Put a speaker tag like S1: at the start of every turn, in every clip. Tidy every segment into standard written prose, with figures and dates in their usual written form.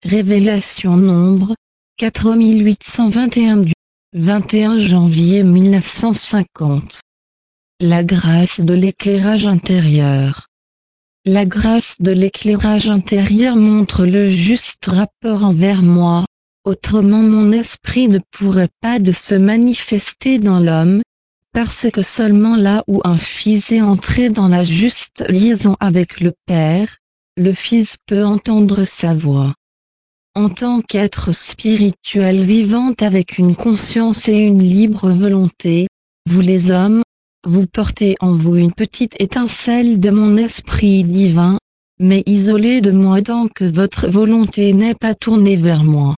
S1: Révélation Nombre, 4821 du 21 janvier 1950. La grâce de l'éclairage intérieur. La grâce de l'éclairage intérieur montre le juste rapport envers moi, autrement mon esprit ne pourrait pas de se manifester dans l'homme, parce que seulement là où un fils est entré dans la juste liaison avec le Père, le Fils peut entendre sa voix. En tant qu'être spirituel vivant avec une conscience et une libre volonté, vous les hommes, vous portez en vous une petite étincelle de mon esprit divin, mais isolée de moi tant que votre volonté n'est pas tournée vers moi.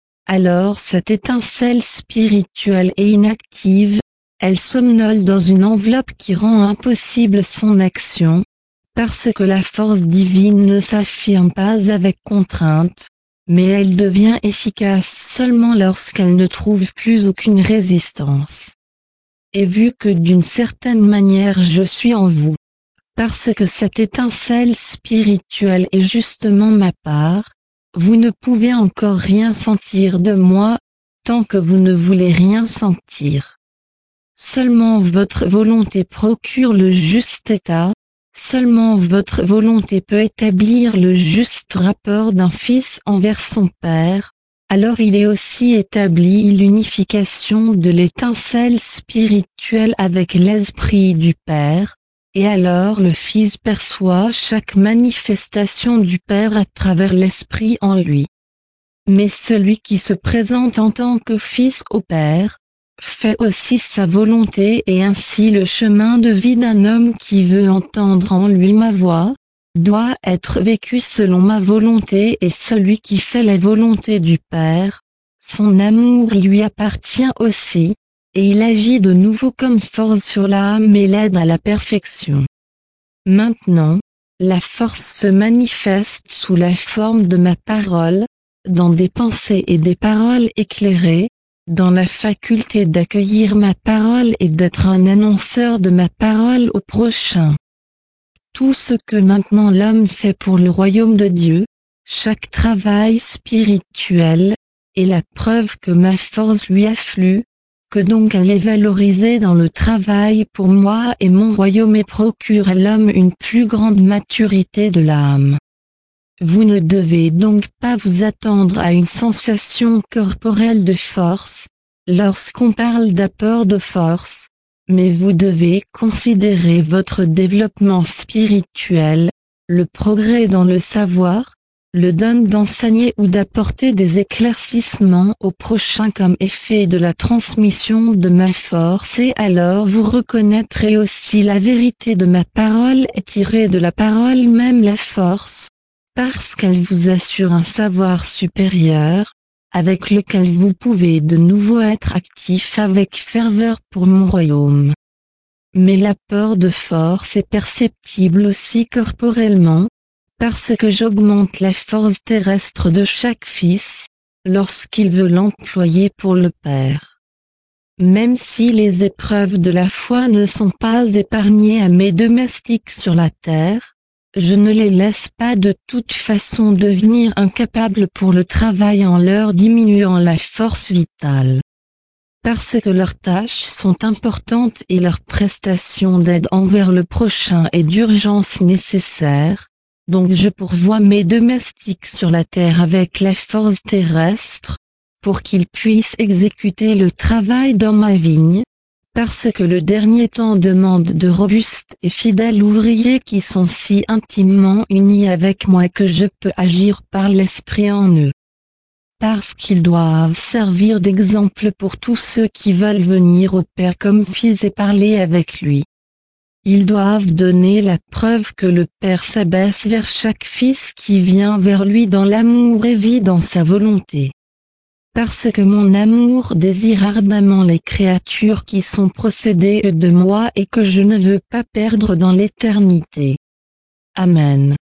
S1: Alors cette étincelle spirituelle est inactive, elle somnole dans une enveloppe qui rend impossible son action, parce que la force divine ne s'affirme pas avec contrainte, mais elle devient efficace seulement lorsqu'elle ne trouve plus aucune résistance. Et vu que d'une certaine manière je suis en vous, parce que cette étincelle spirituelle est justement ma part, vous ne pouvez encore rien sentir de moi, tant que vous ne voulez rien sentir. Seulement votre volonté procure le juste état, seulement votre volonté peut établir le juste rapport d'un fils envers son père, alors il est aussi établi l'unification de l'étincelle spirituelle avec l'esprit du Père, et alors le Fils perçoit chaque manifestation du Père à travers l'esprit en lui. Mais celui qui se présente en tant que Fils au Père, fait aussi sa volonté et ainsi le chemin de vie d'un homme qui veut entendre en lui ma voix, doit être vécu selon ma volonté et celui qui fait la volonté du Père, son amour lui appartient aussi, et il agit de nouveau comme force sur l'âme et l'aide à la perfection. Maintenant, la force se manifeste sous la forme de ma parole, dans des pensées et des paroles éclairées, dans la faculté d'accueillir ma parole et d'être un annonceur de ma parole au prochain. Tout ce que maintenant l'homme fait pour le royaume de Dieu, chaque travail spirituel, est la preuve que ma force lui afflue, que donc elle est valorisée dans le travail pour moi et mon royaume et procure à l'homme une plus grande maturité de l'âme. Vous ne devez donc pas vous attendre à une sensation corporelle de force, lorsqu'on parle d'apport de force, mais vous devez considérer votre développement spirituel, le progrès dans le savoir, le don d'enseigner ou d'apporter des éclaircissements au prochain comme effet de la transmission de ma force et alors vous reconnaîtrez aussi la vérité de ma parole et tirez de la parole même la force, parce qu'elle vous assure un savoir supérieur, avec lequel vous pouvez de nouveau être actif avec ferveur pour mon royaume. Mais l'apport de force est perceptible aussi corporellement, parce que j'augmente la force terrestre de chaque fils, lorsqu'il veut l'employer pour le Père. Même si les épreuves de la foi ne sont pas épargnées à mes domestiques sur la terre, je ne les laisse pas de toute façon devenir incapables pour le travail en leur diminuant la force vitale. Parce que leurs tâches sont importantes et leur prestation d'aide envers le prochain est d'urgence nécessaire, donc je pourvois mes domestiques sur la terre avec la force terrestre, pour qu'ils puissent exécuter le travail dans ma vigne, parce que le dernier temps demande de robustes et fidèles ouvriers qui sont si intimement unis avec moi que je peux agir par l'esprit en eux. Parce qu'ils doivent servir d'exemple pour tous ceux qui veulent venir au Père comme fils et parler avec lui. Ils doivent donner la preuve que le Père s'abaisse vers chaque fils qui vient vers lui dans l'amour et vit dans sa volonté. Parce que mon amour désire ardemment les créatures qui sont procédées de moi et que je ne veux pas perdre dans l'éternité. Amen.